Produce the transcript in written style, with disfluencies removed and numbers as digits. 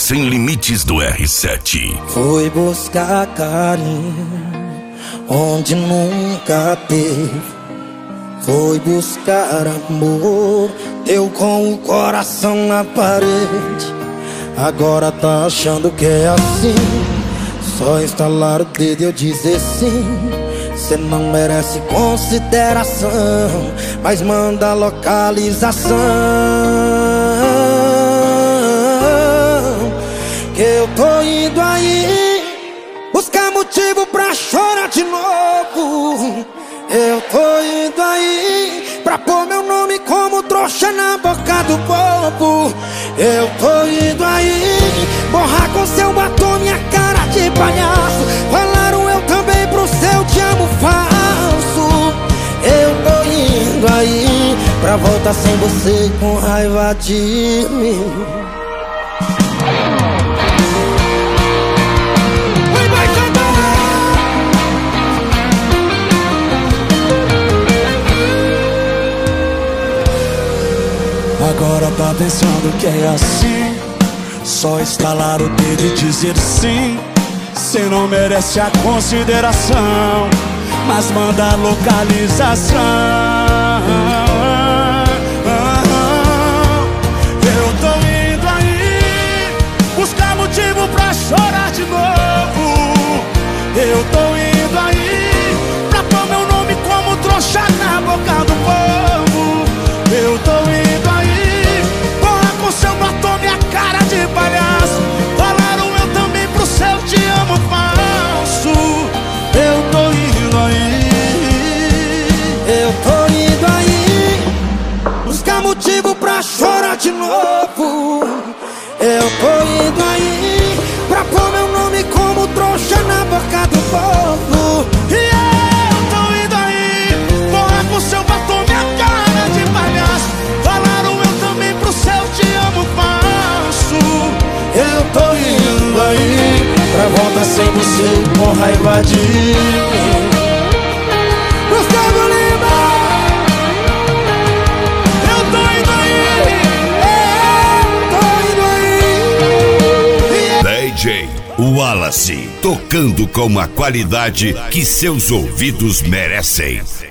Sem Limites do R7. Fui buscar carinho onde nunca teve. Foi buscar amor, deu com o coração na parede. Agora tá achando que é assim, só estalar o dedo e eu dizer sim. Cê não merece consideração, mas manda localização, que eu tô indo aí buscar motivo pra chorar de novo. Eu tô indo aí pra pôr meu nome como trouxa na boca do povo. Eu tô indo aí borrar com seu batom minha cara de palhaço. Falaram eu também pro seu te amo falso. Eu tô indo aí pra voltar sem você com raiva de mim. Agora tá pensando que é assim, só estalar o dedo e dizer sim. Cê não merece a consideração, mas manda a localização. Eu tô indo aí buscar motivo pra chorar de novo. Eu tô indo aí pra pôr meu nome como trouxa na boca do povo. Eu tô indo aí borrar com seu batom minha cara de palhaço. Falaram eu também pro seu te amo falso. Eu tô indo aí, eu tô indo aí buscar motivo pra chorar de novo. Eu tô indo aí pra pôr meu nome como trouxa na boca do povo. E eu tô indo aí borrar com seu batom minha cara de palhaço. Falaram eu também pro seu te amo falso. Eu tô indo aí pra voltar sem você com raiva de mim. Gustavo Lima, Eu tô indo aí, eu tô indo aí. DJ Wallace, tocando com a qualidade que seus ouvidos merecem.